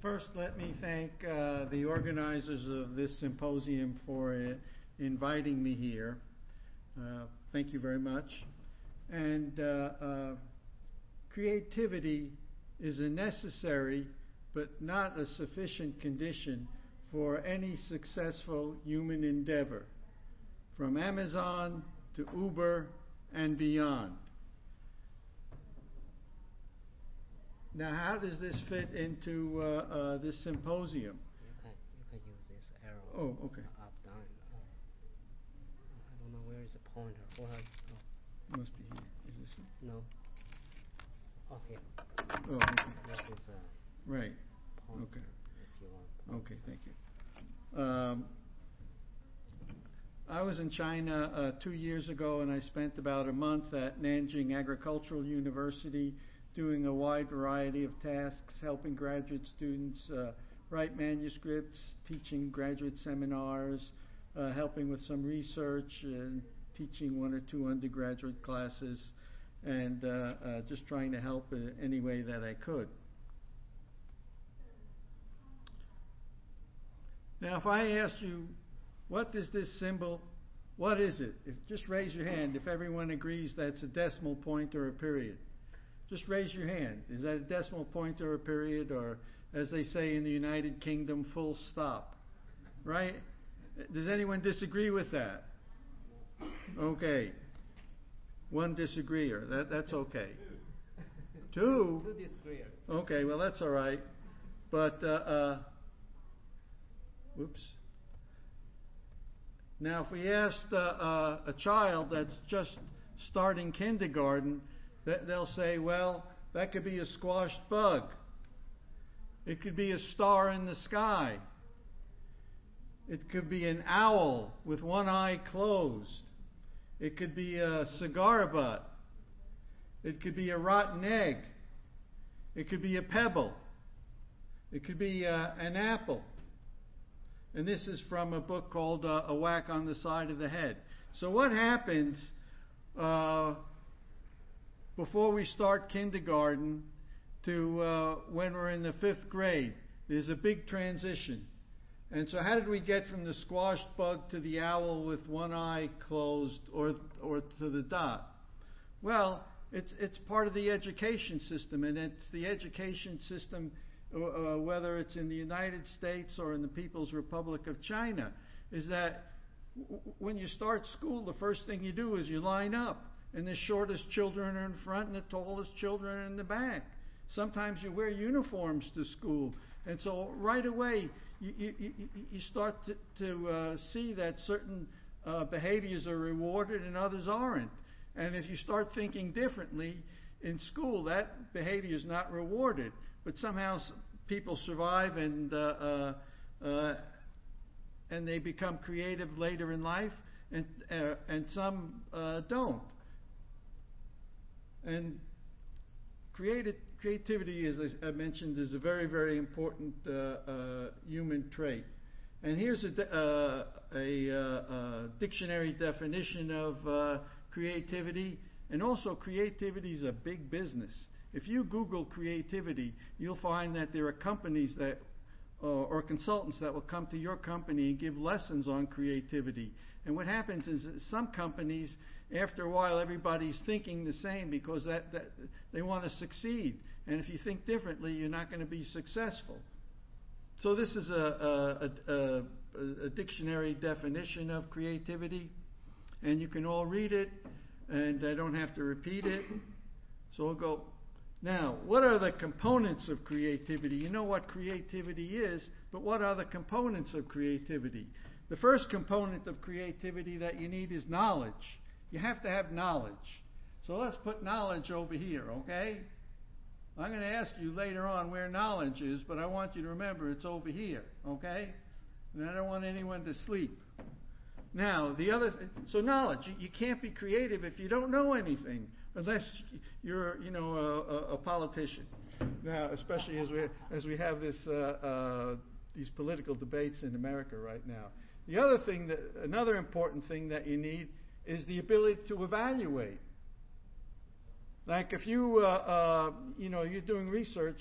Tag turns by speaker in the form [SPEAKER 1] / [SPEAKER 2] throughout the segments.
[SPEAKER 1] First, let me thank the organizers of this symposium for inviting me here. Thank you very much. And creativity is a necessary but not a sufficient condition for any successful human endeavor, from Amazon to Uber and beyond. Now, how does this fit into this symposium?
[SPEAKER 2] You can use this arrow.
[SPEAKER 1] Oh, okay.
[SPEAKER 2] Up, down. I don't know where is the pointer.
[SPEAKER 1] Must be here. Is this it?
[SPEAKER 2] No. Oh, here.
[SPEAKER 1] Oh, okay.
[SPEAKER 2] That is
[SPEAKER 1] Right.
[SPEAKER 2] pointer.
[SPEAKER 1] Okay.
[SPEAKER 2] If you want.
[SPEAKER 1] Okay, thank you. I was in China 2 years ago, and I spent about a month at Nanjing Agricultural University doing a wide variety of tasks, helping graduate students write manuscripts, teaching graduate seminars, helping with some research, and teaching 1 or 2 undergraduate classes, and just trying to help in any way that I could. Now, if I asked you, what is this symbol? What is it? Just raise your hand if everyone agrees that's a decimal point or a period. Just raise your hand. Is that a decimal point or a period, or, as they say in the United Kingdom, full stop? Right? Does anyone disagree with that? Okay. 1 disagreeer. That's okay. 2?
[SPEAKER 2] 2 disagreeers.
[SPEAKER 1] Okay, well, that's all right. But, whoops. Now, if we asked a child that's just starting kindergarten, they'll say, well, that could be a squashed bug. It could be a star in the sky. It could be an owl with 1 eye closed. It could be a cigar butt. It could be a rotten egg. It could be a pebble. It could be an apple. And this is from a book called A Whack on the Side of the Head. So what happens before we start kindergarten to when we're in the 5th grade? There's a big transition. And so how did we get from the squashed bug to the owl with 1 eye closed, or to the dot? Well, it's part of the education system, and it's the education system whether it's in the United States or in the People's Republic of China, is that when you start school, the first thing you do is you line up, and the shortest children are in front and the tallest children are in the back. Sometimes you wear uniforms to school, and so right away you start to see that certain behaviors are rewarded and others aren't. And if you start thinking differently in school, that behavior is not rewarded. But somehow people survive and they become creative later in life, and some don't. And creativity, as I mentioned, is a very, very important human trait. And here's a dictionary definition of creativity. And also, creativity is a big business. If you Google creativity, you'll find that there are companies that, or consultants that will come to your company and give lessons on creativity. And what happens is that some companies, after a while, everybody's thinking the same because that they want to succeed. And if you think differently, you're not going to be successful. So this is a dictionary definition of creativity, and you can all read it, and I don't have to repeat it. So I'll go. Now, what are the components of creativity? You know what creativity is, but what are the components of creativity? The first component of creativity that you need is knowledge. You have to have knowledge. So let's put knowledge over here, okay? I'm going to ask you later on where knowledge is, but I want you to remember it's over here, okay? And I don't want anyone to sleep. Now, so knowledge. You can't be creative if you don't know anything, unless you're, a politician. Now, especially as we have these political debates in America right now. Another important thing that you need is the ability to evaluate. Like if you're doing research,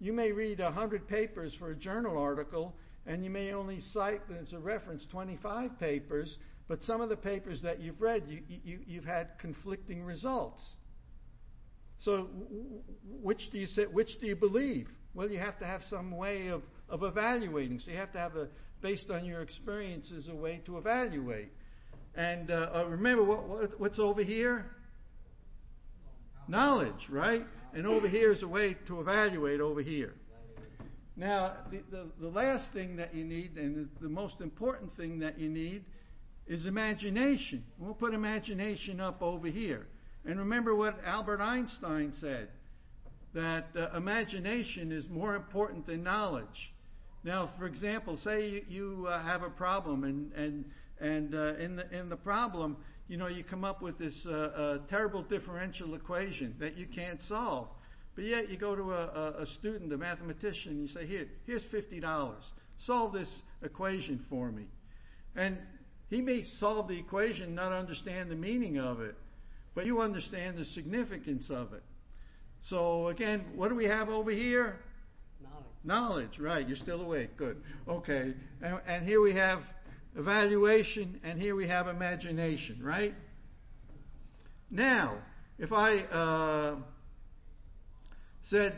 [SPEAKER 1] You may read 100 papers for a journal article, and you may only cite as a reference 25 papers, but some of the papers that you've read, you've had conflicting results. So which do you believe? Well, you have to have some way of evaluating. So you have to have, based on your experiences, a way to evaluate. And remember, what's over here? Knowledge, right? And over here is a way to evaluate over here. Now, the last thing that you need, and the most important thing that you need, is imagination. We'll put imagination up over here. And remember what Albert Einstein said, that imagination is more important than knowledge. Now, for example, say you have a problem, and in the problem, you come up with this terrible differential equation that you can't solve. But yet you go to a student, a mathematician, and you say, here's $50. Solve this equation for me. And he may solve the equation, not understand the meaning of it, but you understand the significance of it. So again, what do we have over here? Knowledge, right. You're still awake. Good. Okay. And here we have evaluation, and here we have imagination, right? Now, if I said,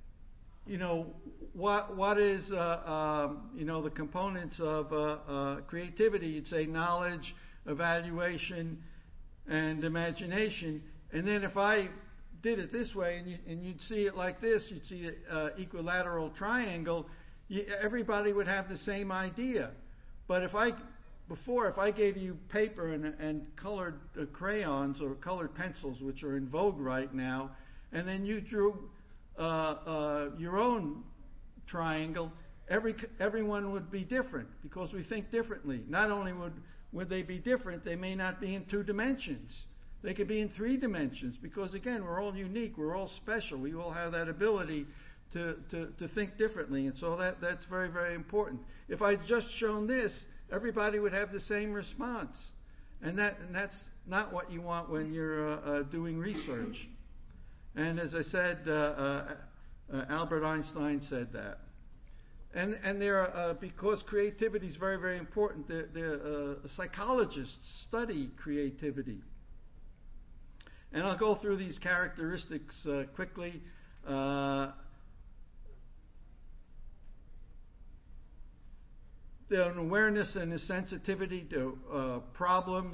[SPEAKER 1] what is, the components of creativity, you'd say knowledge, evaluation, and imagination. And then if I did it this way, and you'd see it like this, you'd see an equilateral triangle, everybody would have the same idea. But if I gave you paper and colored crayons or colored pencils, which are in vogue right now, and then you drew your own triangle, everyone would be different because we think differently. Not only would they be different, they may not be in 2 dimensions. They could be in 3 dimensions because, again, we're all unique. We're all special. We all have that ability to think differently. And so that's very, very important. If I'd just shown this, everybody would have the same response. And that's not what you want when you're doing research. And as I said, Albert Einstein said that. And there are, because creativity is very, very important, psychologists study creativity. And I'll go through these characteristics quickly. The awareness and the sensitivity to problems.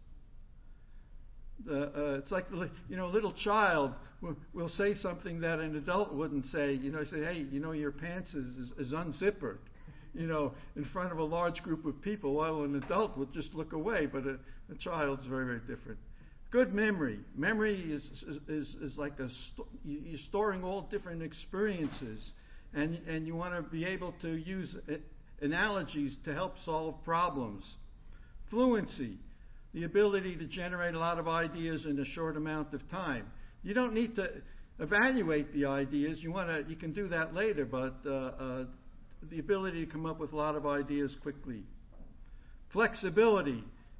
[SPEAKER 1] It's like a little child will say something that an adult wouldn't say. Say, hey, your pants is unzippered. In front of a large group of people, while an adult would just look away, but a child's very, very different. Good memory. Memory is like you're storing all different experiences, and you want to be able to use analogies to help solve problems. Fluency. The ability to generate a lot of ideas in a short amount of time. You don't need to evaluate the ideas. You can do that later, but the ability to come up with a lot of ideas quickly. Flexibility.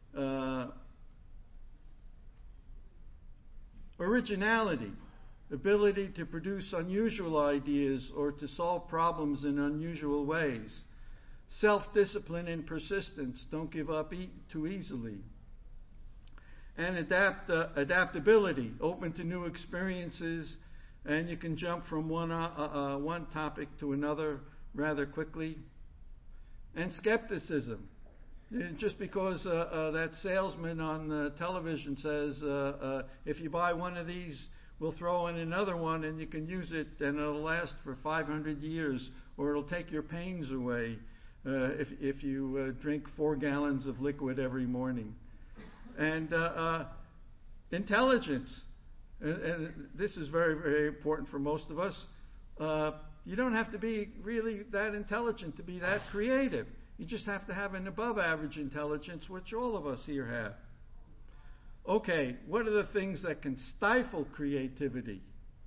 [SPEAKER 1] Originality. Ability to produce unusual ideas or to solve problems in unusual ways. Self-discipline and persistence. Don't give up too easily. And adaptability, open to new experiences, and you can jump from one topic to another rather quickly. And skepticism. Just because that salesman on television says, if you buy one of these, we'll throw in another one and you can use it and it'll last for 500 years, or it'll take your pains away if you drink 4 gallons of liquid every morning. And intelligence. And this is very, very important for most of us. You don't have to be really that intelligent to be that creative. You just have to have an above-average intelligence, which all of us here have. Okay, what are the things that can stifle creativity?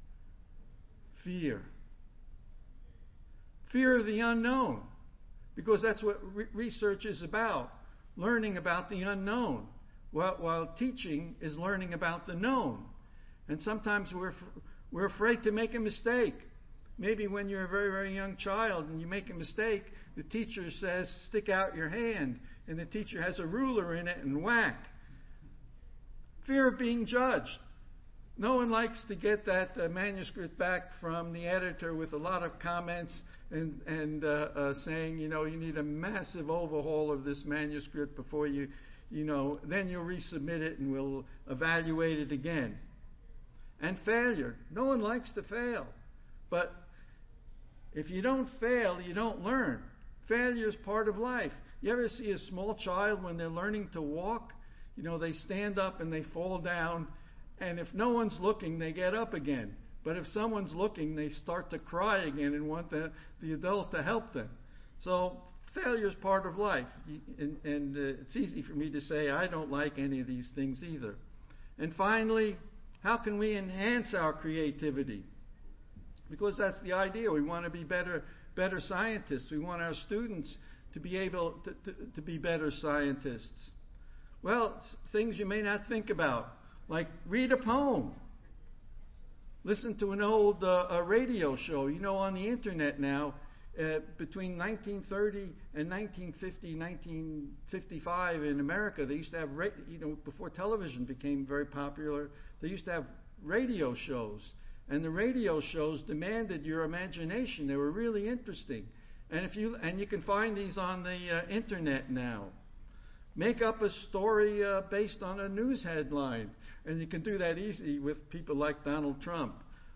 [SPEAKER 1] Fear. Fear of the unknown. Because that's what research is about. Learning about the unknown. While teaching is learning about the known. And sometimes we're afraid to make a mistake. Maybe when you're a very, very young child and you make a mistake, the teacher says, stick out your hand, and the teacher has a ruler in it and whack. Fear of being judged. No one likes to get that manuscript back from the editor with a lot of comments and saying, you need a massive overhaul of this manuscript before then you'll resubmit it and we'll evaluate it again. And failure. No one likes to fail. But if you don't fail, you don't learn. Failure is part of life. You ever see a small child when they're learning to walk? They stand up and they fall down, and if no one's looking, they get up again. But if someone's looking, they start to cry again and want the adult to help them. So failure is part of life. And it's easy for me to say I don't like any of these things either. And finally, how can we enhance our creativity? Because that's the idea. We want to be better scientists. We want our students to be able to be better scientists. Well, things you may not think about, like read a poem. Listen to an old radio show. On the internet now, between 1930 and 1950, 1955 in America, they used to have, before television became very popular, they used to have radio shows. And the radio shows demanded your imagination. They were really interesting. And you can find these on the internet now. Make up a story based on a news headline. And you can do that easy with people like Donald Trump.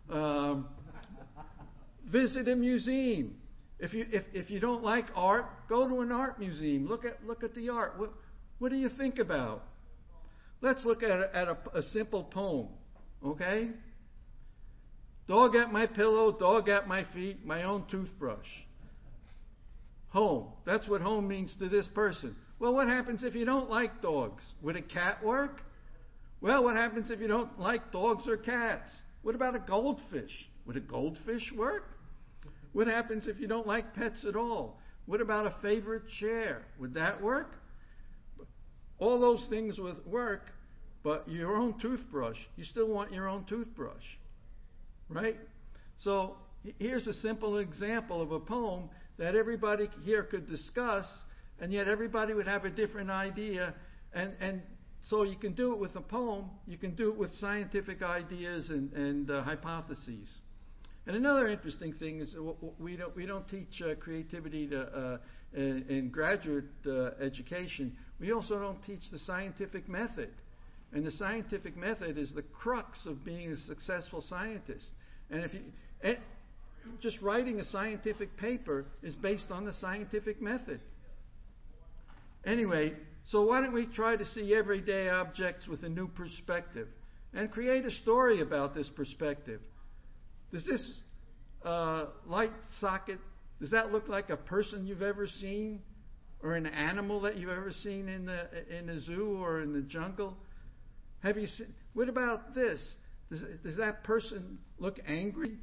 [SPEAKER 1] Visit a museum. If you don't like art, go to an art museum. Look at the art. What do you think about? Let's look at a simple poem. Okay? Dog at my pillow, dog at my feet, my own toothbrush. Home. That's what home means to this person. Well, what happens if you don't like dogs? Would a cat work? Well, what happens if you don't like dogs or cats? What about a goldfish? Would a goldfish work? What happens if you don't like pets at all? What about a favorite chair? Would that work? All those things would work, but your own toothbrush, you still want your own toothbrush. Right? So here's a simple example of a poem that everybody here could discuss, and yet everybody would have a different idea. And so you can do it with a poem. You can do it with scientific ideas and hypotheses. And another interesting thing is we don't teach creativity in graduate education. We also don't teach the scientific method. And the scientific method is the crux of being a successful scientist. And just writing a scientific paper is based on the scientific method. Anyway, so why don't we try to see everyday objects with a new perspective and create a story about this perspective? Does this light socket, does that look like a person you've ever seen, or an animal that you've ever seen in a zoo or in the jungle? Have you seen? What about this? Does that person look angry?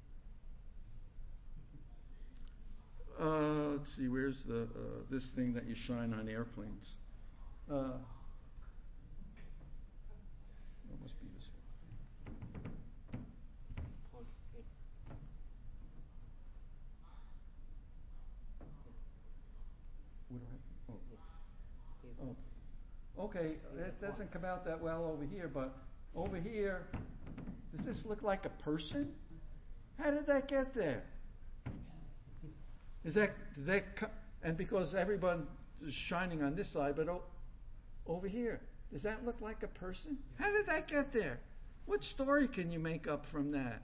[SPEAKER 1] Let's see. Where's this thing that you shine on airplanes? It must be this one. Okay, it doesn't come out that well over here, but over here, does this look like a person? How did that get there? And because everyone is shining on this side, but over here, does that look like a person? How did that get there? What story can you make up from that?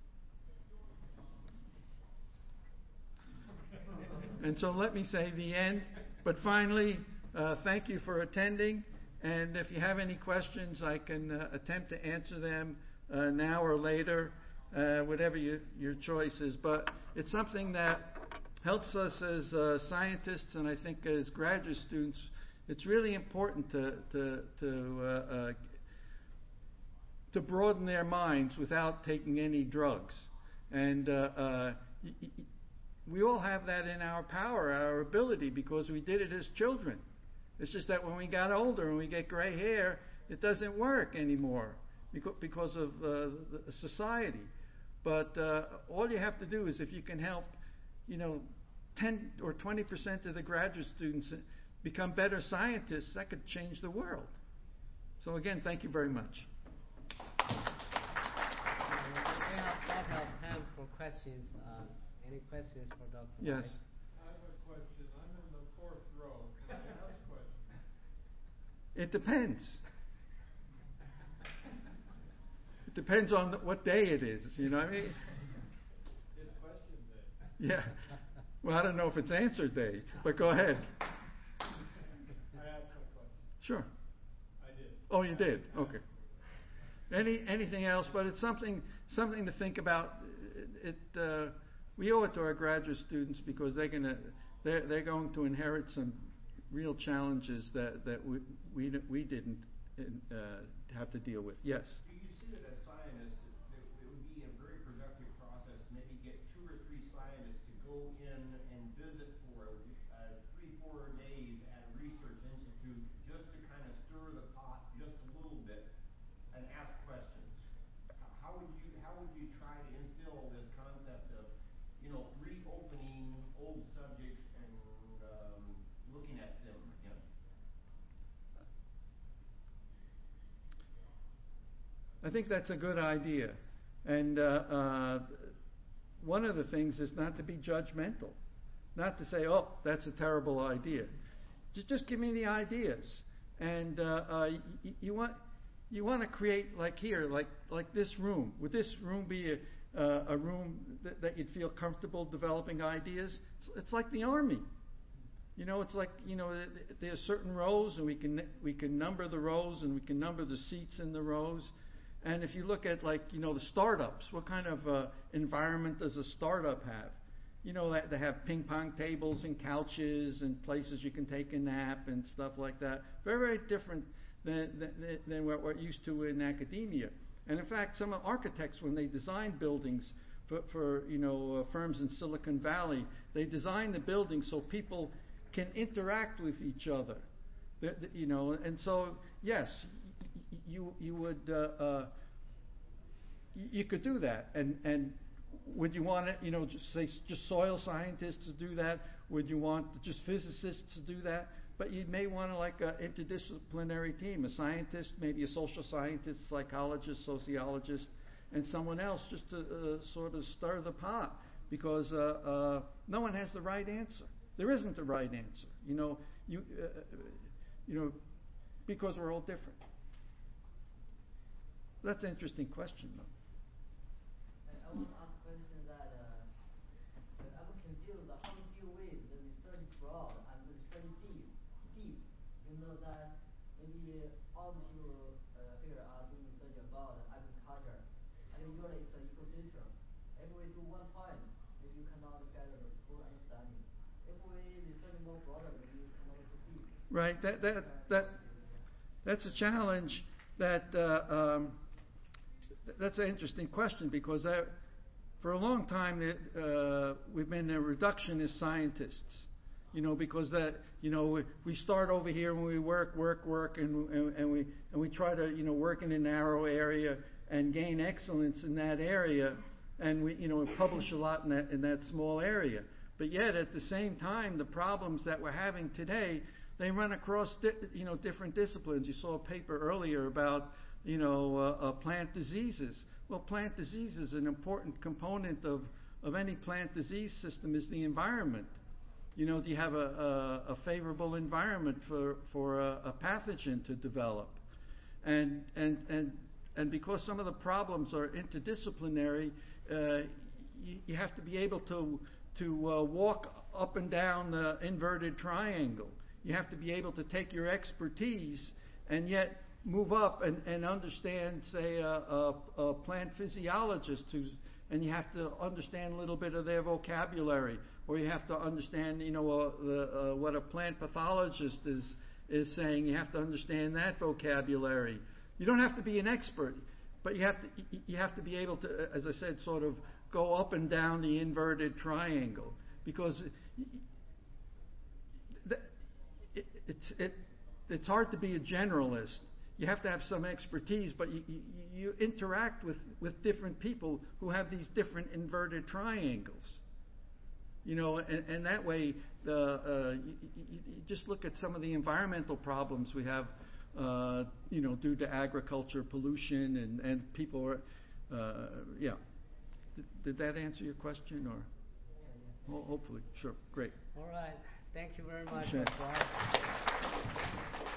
[SPEAKER 1] And so let me say the end. But finally, thank you for attending. And if you have any questions, I can attempt to answer them now or later, whatever your choice is. But it's something that helps us as scientists, and I think as graduate students, it's really important to broaden their minds without taking any drugs. And we all have that in our power, our ability, because we did it as children. It's just that when we got older and we get gray hair, it doesn't work anymore because of society. But all you have to do is if you can help, 10 or 20% of the graduate students become better scientists, that could change the world. So again, thank you very much.
[SPEAKER 2] We have time for questions. Any questions for Dr.
[SPEAKER 1] Yes.
[SPEAKER 3] I have a question. I'm in the fourth row. Can I ask a question?
[SPEAKER 1] It depends. It depends on what day it is. You know what I mean?
[SPEAKER 3] It's question day.
[SPEAKER 1] Yeah. Well, I don't know if it's answer day, but go ahead.
[SPEAKER 3] I asked my question.
[SPEAKER 1] Sure.
[SPEAKER 3] I did.
[SPEAKER 1] Oh, you did? Okay. Anything else? But it's something to think about. We owe it to our graduate students because they're going to inherit some real challenges that we didn't have to deal with. Yes.
[SPEAKER 4] Do you see that as scientists, it would be a very productive process to maybe get 2 or 3 scientists to go in and visit for 3-4 days at a research institute just to kind of stir the pot just a little bit and ask questions? How would you try to instill this concept of reopening old subjects and looking at them again?
[SPEAKER 1] I think that's a good idea. And one of the things is not to be judgmental. Not to say, oh, that's a terrible idea. Just give me the ideas. And you want to create, like here, like this room. Would this room be a room that you'd feel comfortable developing ideas? It's like the Army. It's like, there's certain rows, and we can number the rows, and we can number the seats in the rows. And if you look at the startups, what kind of environment does a startup have? They have ping pong tables and couches and places you can take a nap and stuff like that. Very, very different than what we're used to in academia. And in fact, some architects, when they design buildings for firms in Silicon Valley, they design the buildings so people can interact with each other. And so yes, you could do that. And would you want it, just soil scientists to do that? Would you want just physicists to do that? But you may want an interdisciplinary team, a scientist, maybe a social scientist, psychologist, sociologist, and someone else just to sort of stir the pot, because no one has the right answer. There isn't a right answer, because we're all different. That's an interesting question, though.
[SPEAKER 5] I want to ask a question that I'm confused how to deal with the research broad and the research deep. That maybe all the people here are doing research about agriculture, and usually it's an ecosystem. If we do one point, maybe you cannot get the full understanding. If we research more broader, maybe you cannot do deep.
[SPEAKER 1] Right. That's a challenge. That's an interesting question, because for a long time we've been reductionist scientists. Because we start over here and we work, and we try to work in a narrow area and gain excellence in that area, and we publish a lot in that small area. But yet at the same time, the problems that we're having today, they run across different disciplines. You saw a paper earlier about plant diseases. Well, plant diseases, an important component of any plant disease system is the environment. Do you have a favorable environment for a pathogen to develop? And because some of the problems are interdisciplinary, you have to be able to walk up and down the inverted triangle. You have to be able to take your expertise and yet move up and understand, say, a plant physiologist and you have to understand a little bit of their vocabulary, or you have to understand, what a plant pathologist is saying. You have to understand that vocabulary. You don't have to be an expert, but you have to be able to, as I said, sort of go up and down the inverted triangle, because it's hard to be a generalist. you have to have some expertise, but you interact with different people who have these different inverted triangles. And that way, you just look at some of the environmental problems we have, due to agriculture, pollution, and people are, yeah. Did that answer your question, or? Hopefully, sure, great.
[SPEAKER 2] All right. Thank you very much.
[SPEAKER 1] Sure.
[SPEAKER 2] Dr.